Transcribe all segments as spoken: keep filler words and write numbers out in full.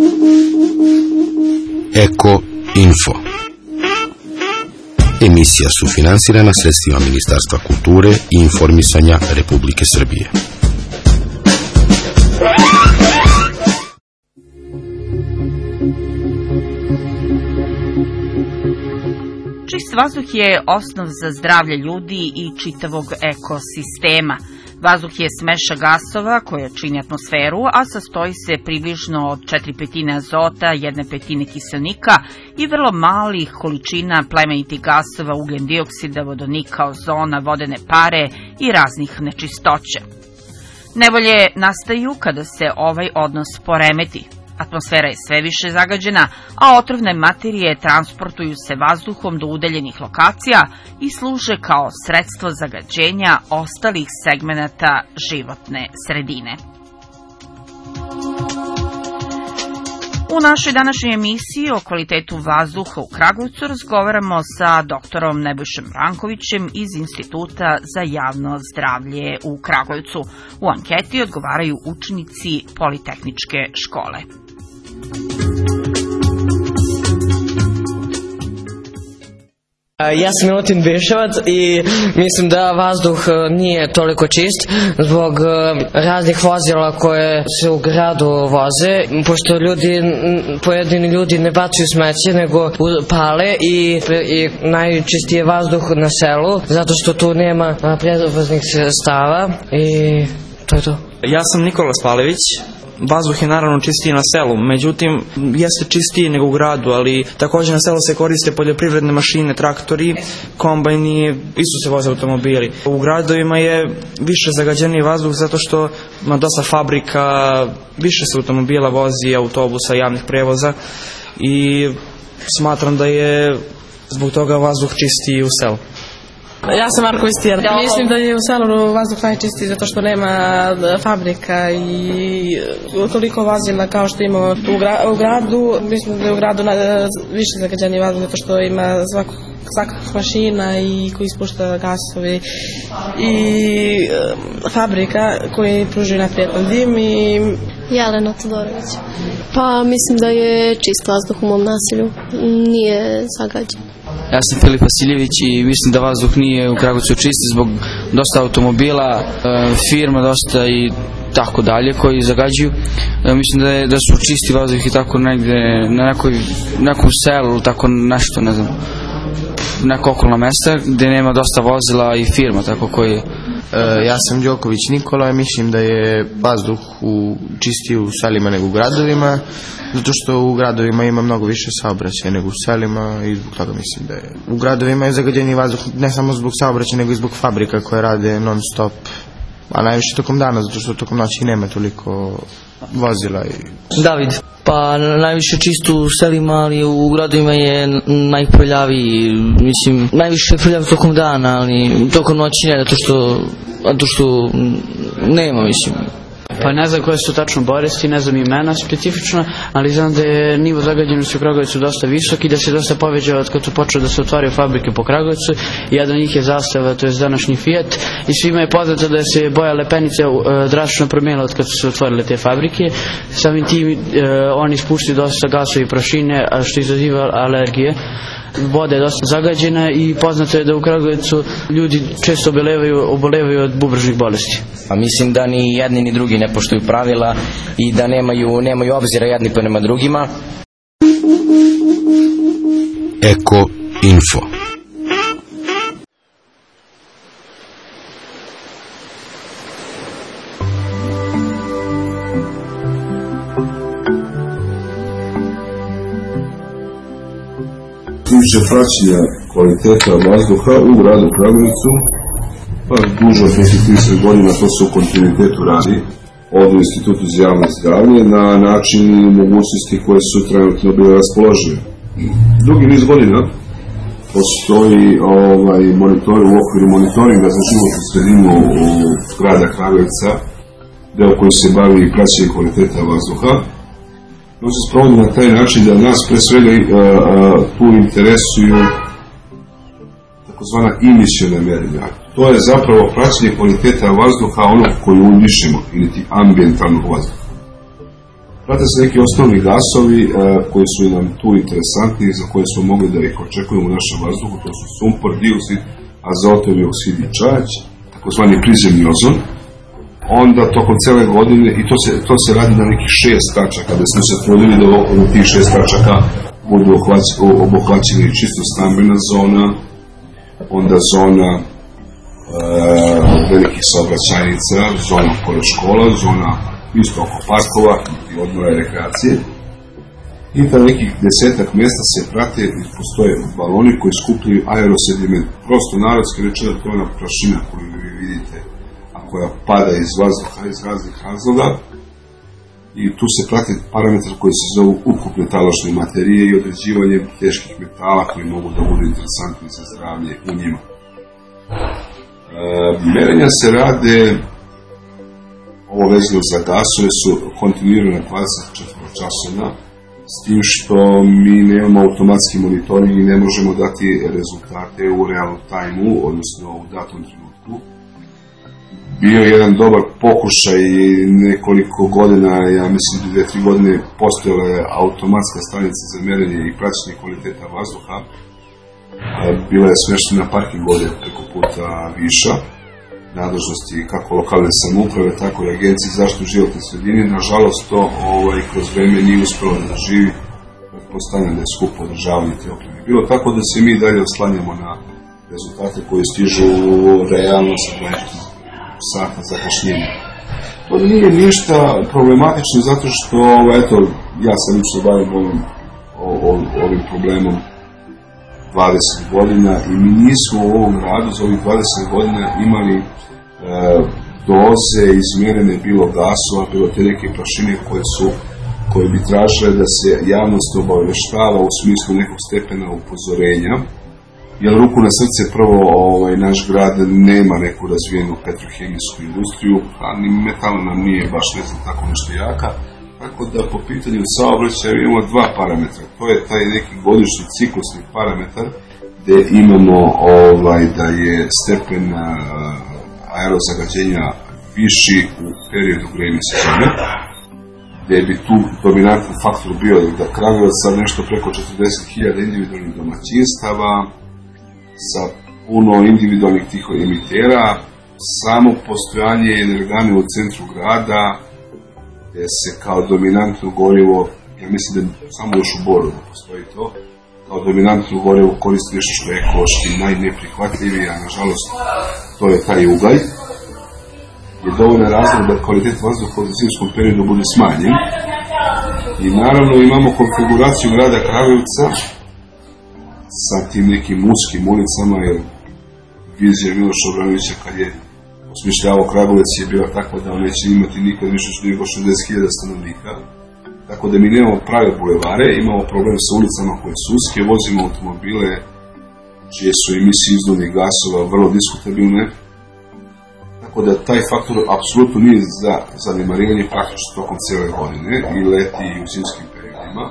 Eko Info. Emisija sufinansirana sredstvima Ministarstva kulture i informisanja Republike Srbije. Čist vazduh je osnov za zdravlje ljudi i čitavog ekosistema. Vazduh je smeša gasova koja čini atmosferu, a sastoji se približno od četiri petine azota, jedne petine kiselnika i vrlo malih količina plemenitih gasova, ugljen dioksida, vodonika, ozona, vodene pare i raznih nečistoća. Nevolje nastaju kada se ovaj odnos poremeti. Atmosfera je sve više zagađena, a otrovne materije transportuju se vazduhom do udaljenih lokacija i služe kao sredstvo zagađenja ostalih segmenata životne sredine. U našoj današnjoj emisiji o kvalitetu vazduha u Kragujevcu razgovaramo sa doktorom Nebojšom Brankovićem iz Instituta za javno zdravlje u Kragujevcu. U anketi odgovaraju učenici Politehničke škole. Ja sam Milutin Biševac i mislim da vazduh nije toliko čist zbog raznih vozila koje se u gradu voze, pošto ljudi, pojedini ljudi ne bacaju smeće nego pale i, i najčistije vazduh na selu zato što tu nema prevoznih sredstava i to je to. Ja sam Nikola Spalević. Vazduh je naravno čistiji na selu, međutim jeste čistiji nego u gradu, ali također na selu se koriste poljoprivredne mašine, traktori, kombajni, isto se voze automobili. U gradovima je više zagađeniji vazduh zato što ima dosta fabrika, više se automobila vozi, autobusa, javnih prevoza i smatram da je zbog toga vazduh čistiji u selu. Ja sam Marko Vistijan. Mislim da je u selu vazduh najčistiji zato što nema fabrika i toliko vozila kao što ima u, gra, u gradu. Mislim da je u gradu više zagađeni vazduh zato što ima svakog svakakvih mašina i koji ispušta gasovi i e, fabrika koji pružuju neprijetan dim i... Jelena Todorović. Pa mislim da je čist vazduh u mom naselju, nije zagađen. Ja sam Filip Vasiljević i mislim da vazduh nije u Kragujevcu čisti zbog dosta automobila, firma dosta i tako dalje koji zagađuju. Mislim da, je, da su čisti vazduh i tako negde na nekoj, nekom selu, tako nešto, ne znam, neko okolna mesta gde nema dosta vozila i firma tako koji... Ja sam Đoković Nikola i mislim da je vazduh u, čistiji u selima nego u gradovima, zato što u gradovima ima mnogo više saobraćaja nego u selima i zbog toga mislim da je. U gradovima je zagađeniji vazduh ne samo zbog saobraćaja nego i zbog fabrika koje rade non stop, a najviše tokom dana zato što tokom noći nema toliko vozila. I... David. Pa najviše čisto u selima, ali u gradovima je najprljaviji, mislim, najviše prljav tokom dana, ali tokom noći ne, zato što, zato što nema, mislim. Pa ne znam koje su tačno bolesti, ne znam imena specifično, ali znam da je nivo zagađenosti u Kragujevcu dosta visok i da se dosta povećao od kad su počeli da se otvaraju fabrike po Kragujevcu. Jedan od njih je Zastava, to je današnji Fiat, i svima je poznato da se boja lepenice uh, drastično promijenila od kad su se otvorile te fabrike. Samim tim uh, oni ispuštaju dosta gasova i prašine, što izaziva alergije. Voda je dosta zagađena i poznato je da u Kragujevcu ljudi često obolevaju, obolevaju od bubrežnih bolesti. A mislim da ni jedni ni drugi ne poštuju pravila i da nemaju, nemaju obzira jedni prema drugima. Eko Info. Tiče praćenja kvaliteta vazduha u gradu Kragujevcu, pa duže od trideset godina to se u kontinuitetu radi od Institutu za javno zdravlje na način i mogućnosti koje su trenutno bile raspoložive. Dugi niz godina postoji ovaj, monitor, u okviru monitoringa za životnu sredinu u grada Kragujevca, deo koji se bavi praćenjem kvaliteta vazduha. To se sprovodi na taj način da nas pre svega a, a, tu interesuju takozvana imisiona merenja. To je zapravo praćenje kvaliteta vazduha onog koji udišemo ili ti ambijentalnog vazduha. Prate se neki osnovni gasovi e, koji su nam tu interesantni i za koje smo mogli da ih očekujemo u našem vazduhu, to su sumpor, dioksid, azotovi oksid i čađ, takozvani prizemni ozon. Onda tokom cele godine, i to se, to se radi na nekih šest tačaka, da smo se trudili da okolo tih šest tačaka budu obuhvaćeni čisto stambena zona, onda zona e, velikih saobraćajnica, zona pored škola, zona isto oko parkova i odmora i rekreacije. I na nekih desetak mjesta se prate i postoje baloni koji skupljaju aerosediment. Prosto narodski rečeno, to je ona prašina koju vi vidite, a koja pada iz vazduha iz raznih razloga. I tu se prate parametri koji se zovu ukupne talošne materije i određivanje teških metala koji mogu da budu interesantni za zdravlje u njima. E, merenja se rade, ovo vezano za gasove, su kontinuirano dvadeset četiri časovna, s tim što mi nemamo automatski monitoring i ne možemo dati rezultate u realnom tajmu, odnosno u datom trenutku. Bio je jedan dobar pokušaj i nekoliko godina, ja mislim da dve, tri godine, postojala je automatska stanica za merenje i praćenje kvaliteta vazduha. Bila je smeštena na parking ovdje preko puta Viša, nadležnosti kako lokalne samouprave, tako i Agencije za zaštitu životne sredine. Nažalost, to ovaj, kroz vreme nije uspjelo da živi, pretpostavljam da je skupo održavanje te opreme. Bilo tako da se mi dalje oslanjamo na rezultate koji stižu realno sa dvadeset sata zakašnjenja. To nije ništa problematično zato što, eto, ja sam lično bavim ovim, ovim problemom dvadeset godina i mi nismo u ovom gradu za ovih dvadeset godina imali e, doze izmjerene bilo gasova, bilo te neke prašine koje su koje bi tražile da se javnost obaveštava u smislu nekog stepena upozorenja. Jer ruku na srce, prvo ovaj, naš grad nema neku razvijenu petrohemijsku industriju, a ni metalna nam nije baš ne znam tako nešto jaka. Tako da po pitanju saobraćaja imamo dva parametra. To je taj neki godišnji ciklusni parametar gdje imamo ovaj, da je stepen uh, aerozagađenja viši u periodu grejne sezone, gdje bi tu dominantni faktor bio da Kragujevac sad nešto preko četrdeset hiljada individualnih domaćinstava, sa puno individualnih tih emitera, samo postojanje energane u centru grada, gdje se kao dominantno gorivo, ja mislim da samo još u Boru da postoji to, kao dominantno gorivo koristi nešto što je ekološki najneprihvatljivije, a nažalost to je taj ugalj, je dovoljno razlog da kvalitet vazduha u zimskom periodu bude smanjen. I naravno imamo konfiguraciju grada Kragujevca sa tim nekim uskim ulicama, jer vizija Miloša Obranovića kad je osmišljavao Kragujevac je bila takva da on neće imati nikad više što nego šezdeset hiljada stanovnika. Tako da mi nemamo prave bulevare, imamo problem sa ulicama koje su uske, vozimo automobile čije su emisije izduvnih gasova vrlo diskutabilne. Tako da taj faktor apsolutno nije za zanemarivanje praktično tokom cijele godine i leti i u zimskim periodima.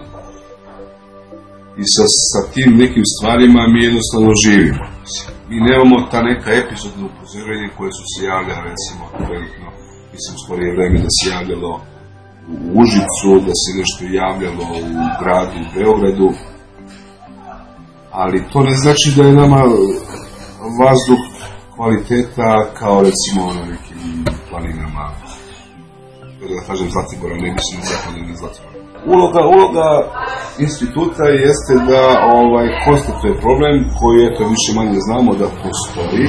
I sa, sa tim nekim stvarima mi jednostavno živimo. Mi nemamo ta neka epizodna upozorenja koje su se javljala, recimo, velikno, mislim, skorije vreme da se javljalo u Užicu, da se nešto javljalo u gradu, u Beogradu, ali to ne znači da je nama vazduh kvaliteta kao recimo na nekim planinama, da kažem Zlatibora, ne mislim na zapadne Zlatibora. Uloga, uloga instituta jeste da ovaj, konstatuje problem koji eto više manje znamo da postoji.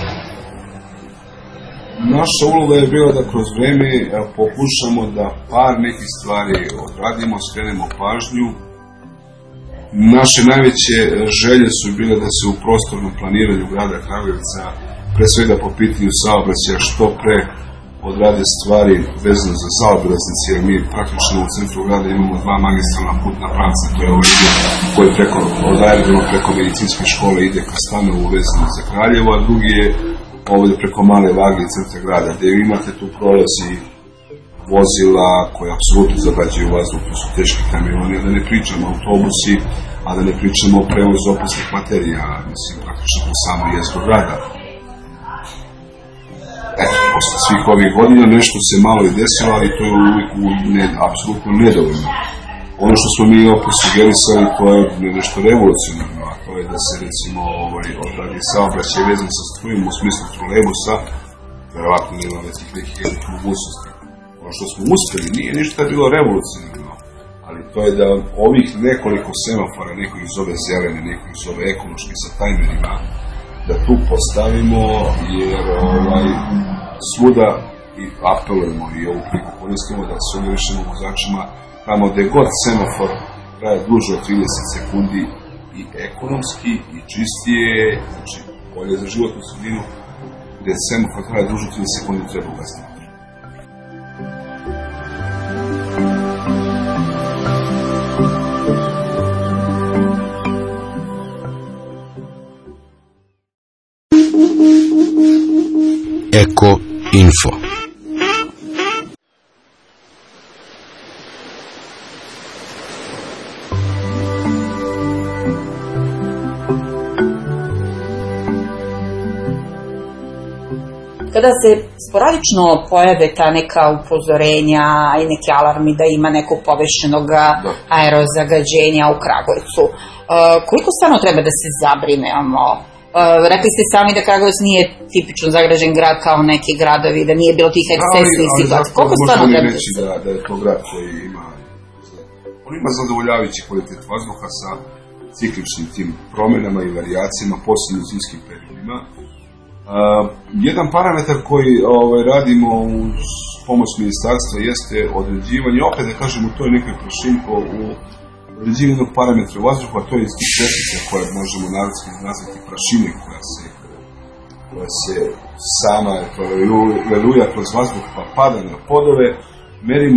Naša uloga je bila da kroz vreme pokušamo da par nekih stvari odradimo, skrenemo pažnju. Naše najveće želje su bile da se u prostornom planiranju grada Kragujevca, pre svega po pitanju saobraćaja, što pre odrade stvari vezano za zaobilaznice, jer mi praktično u centru grada imamo dva magistralna putna pravca, to je ovaj ide koji preko, od aerodroma preko medicinske škole ide ka Stanovu vezano za Kraljevo, a drugi je ovdje preko Male Vage centra grada, gdje imate tu prolazi vozila koje apsolutno zagađuju vazduh, to su teški kamioni, a da ne pričamo autobusi, a da ne pričamo o prevozu opasnih materija, mislim, praktično to samo jezgro grada. Eto, posle svih ovih godina, nešto se malo i desilo, ali to je uvijek ne, apsolutno nedovoljno. Ono što smo mi opet sugerisali, to je nešto revolucionarno, a to je da se recimo ovaj, odradi saobraćaj vezan sa strujom u smislu trolejbusa, verovatno nema nekih nekih jednih mogućnosti. Ono što smo uspeli nije ništa bilo revolucionarno, ali to je da ovih nekoliko semafora, neko ih zove zelene, neko ih zove ekološki sa tajmerima, da tu postavimo, jer ovaj, svuda i apelujemo i ovu priliku koristimo da sugerišemo vozačima tamo gde god semafor traje duže od trideset sekundi i ekonomski i čistije, znači bolje za životnu sredinu, gde semafor traje duže od trideset sekundi treba ugasiti. Eko Info. Kada se sporadično pojave ta neka upozorenja i neki alarmi da ima nekog povešenog aerozagađenja u Kragujevcu, koliko stvarno treba da se zabrinemo? Rekli ste sami da Kragujevac nije tipično zagađen grad kao neki gradovi, da nije bilo tih ekscesnih situacija. Koliko stvarno treba da se... da, da je to grad koji ima, on ima zadovoljavajući kvalitet vazduha sa cikličnim tim promjenama i varijacijama, posebno u zimskim periodima. Uh, jedan parametar koji ovaj, radimo uz pomoć ministarstva jeste određivanje, opet da kažemo, to je nekoj prašinko u određivanju jednog parametra vazduha, to je iz tih čestica koje možemo narodski nazvati prašine, koja se, koja se sama veluja kroz vazduh pa pada na podove. Merimo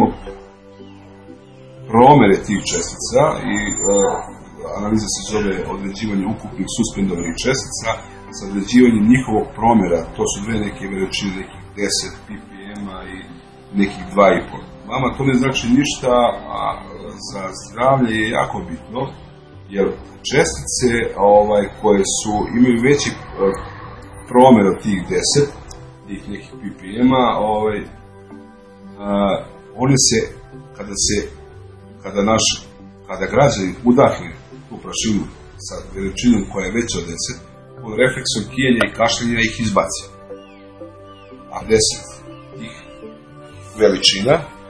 promere tih čestica i uh, analiza se zove određivanje ukupnih suspendovanih čestica sa određivanjem njihovog promjera. To su dve neke veličine, nekih deset ppm-a i nekih dva i po. Vama to ne znači ništa, a za zdravlje je jako bitno, jer čestice ovaj, koje su, imaju veći promjer od tih deset, tih nekih ppm-a, ovaj, a, one se, kada se, kada naš, kada građanin udahne tu prašinu sa veličinom koja je veća od deset, on refleksom kijenja i kašljenja ih izbaci. A deset tih veličina,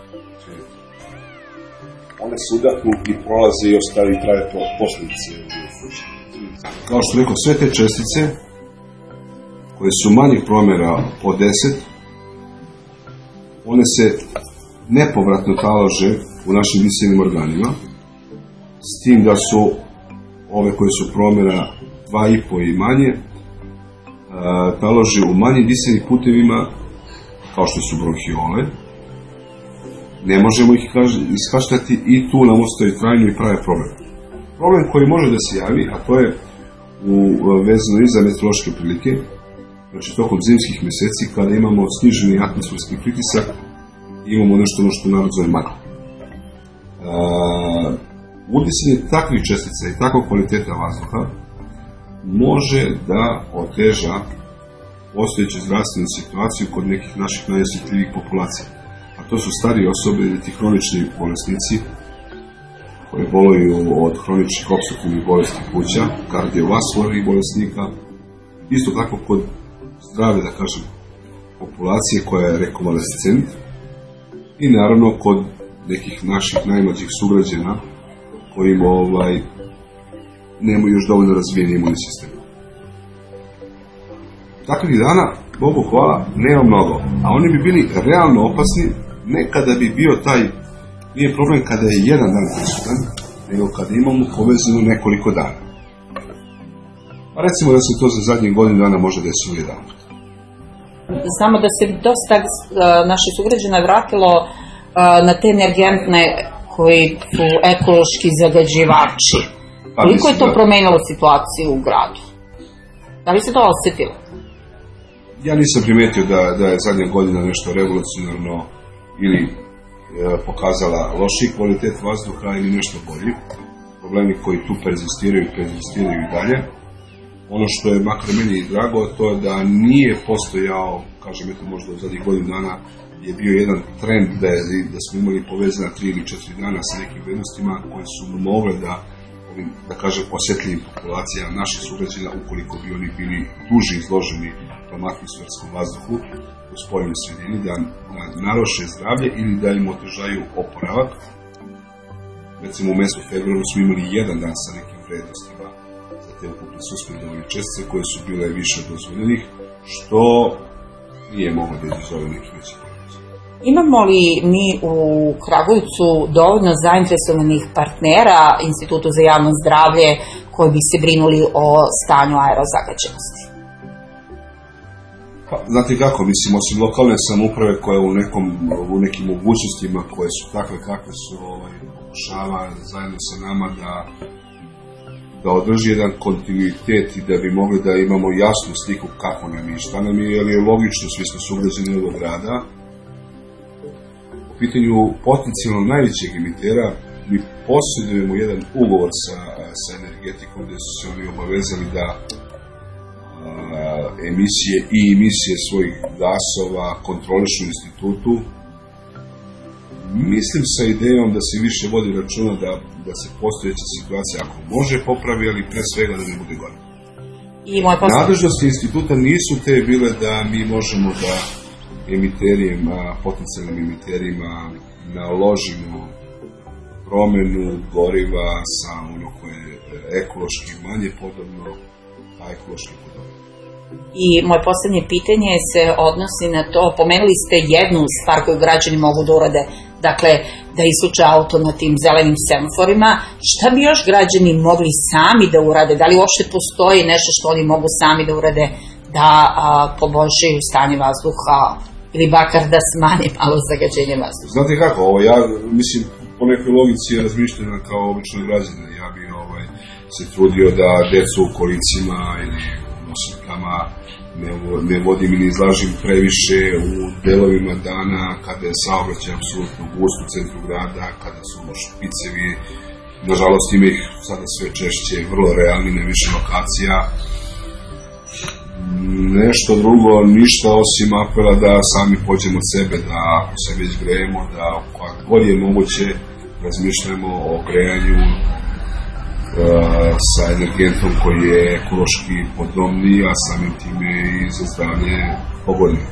one se udahnu i prolaze i ostavi i traju posljedice. Kao što rekao, sve te čestice koje su manjih promjera po deset, one se nepovratno talože u našim disenim organima, s tim da su ove koje su promjera dva i po i manje, taloži u manjim disenim putevima, kao što su bronhiole. Ne možemo ih iskaštati i tu nam ostaje trajno i prave problem. Problem koji može da se javi, a to je u vezano i za meteorološke prilike, znači tokom zimskih mjeseci, kada imamo sniženi atmosferski pritisak, imamo nešto ono što narod zove magla. Udisanje takvih čestica i takvog kvaliteta vazduha može da oteža postojeću zdravstvenu situaciju kod nekih naših najosjetljivih populacija. A to su starije osobe ili ti hronični bolesnici koji boluju od hroničnih opstruktivnih bolesti pluća, kardiovaskularnih bolesnika, isto tako kod zdrave, da kažem, populacije koja je rekonvalescent i naravno kod nekih naših najmlađih sugrađana koji ovaj, nemaju još dovoljno razvijen imunni sistem. Takvih dana, Bogu hvala, nema mnogo, a oni bi bili realno opasni ne kada bi bio taj, nije problem kada je jedan dan prisutan, nego kada imamo povezano nekoliko dana. Pa recimo da se to za zadnjih godinu dana može desilo jedan. Znamo da se dosta uh, naših sugrađana vratilo uh, na te energentne koji su ekološki zagađivači. Pa, koliko je to da... promenilo situaciju u gradu? Da li se to osjetilo? Ja nisam primetio da, da je zadnja godina nešto revolucionarno ili e, pokazala loši kvalitet vazduha ili nešto bolji. Problemi koji tu perzistiraju, perzistiraju i dalje. Ono što je makar meni drago, to je da nije postojao, kažem, eto možda u zadnjih godinu dana je bio jedan trend da, je, da smo imali povezana tri ili četiri dana sa nekim vrednostima koje su mogle da, da kažem, osjetljivim populacijama naših sugrađana, ukoliko bi oni bili duže izloženi tom atmosferskom vazduhu u spoljnoj sredini, da, da naruše zdravlje ili da im otežaju oporavak. Recimo u mesecu februaru smo imali jedan dan sa nekim vrednostima za te ukupne suspendovane čestice koje su bile više od dozvoljenih, što nije moglo da izazove neki veći problem. Imamo li mi u Kragujevcu dovoljno zainteresovanih partnera Institutu za javno zdravlje koji bi se brinuli o stanju aerozagađenosti? Pa, znate kako, mislim, osim lokalne samouprave koja u, nekom, u nekim mogućnostima koje su takve kakve su, ovaj, pokušava zajedno sa nama da, da održi jedan kontinuitet i da bi mogli da imamo jasnu sliku kako nam je i šta nam je, jer je logično, svi smo sugrađani ovog grada. U pitanju potencijalno najvećeg emitera mi posjedujemo jedan ugovor sa, sa energetikom gde su se oni obavezali da emisije i emisije svojih gasova kontrolišu u institutu. Mislim sa idejom da se više vodi računa da, da se postojeća situacija ako može popravi, ali pre svega da ne bude gore. Nadležnosti instituta nisu te bile da mi možemo da emiterijima, potencijalnim emiterima naložimo promenu goriva sa ono koje je ekološki manje podobno, a ekološki podobno. I moje poslednje pitanje se odnosi na to, pomenuli ste jednu stvar koju građani mogu da urade, dakle da isključe auto na tim zelenim semaforima. Šta bi još građani mogli sami da urade? Da li uopšte postoji nešto što oni mogu sami da urade da a, poboljšaju stanje vazduha ili bakar da smanje malo zagađenje vazduha? Znate kako, ovo, ja mislim po nekoj logici razmišljena kao obično građana. Ja bi ovaj, se trudio da decu u kolicima ili nosilkama ne, ne vodim i ne izlažim previše u delovima dana kada je saobraćaj apsolutno gust u centru grada, kada su špicevi, nažalost ima ih sada sve češće, vrlo realni na više lokacija. Nešto drugo, ništa osim apela da sami pođemo od sebe, da ako se već grejemo, da kako god je moguće razmišljamo o grejanju sa energentom koji je ekološki podobniji, a samim time i za zdravlje pogodniji.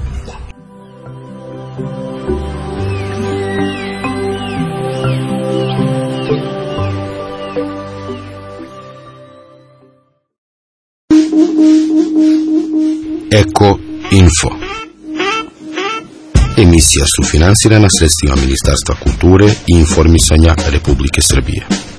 Eko Info. Emisija sufinansirana sredstvima Ministarstva kulture i informisanja Republike Srbije.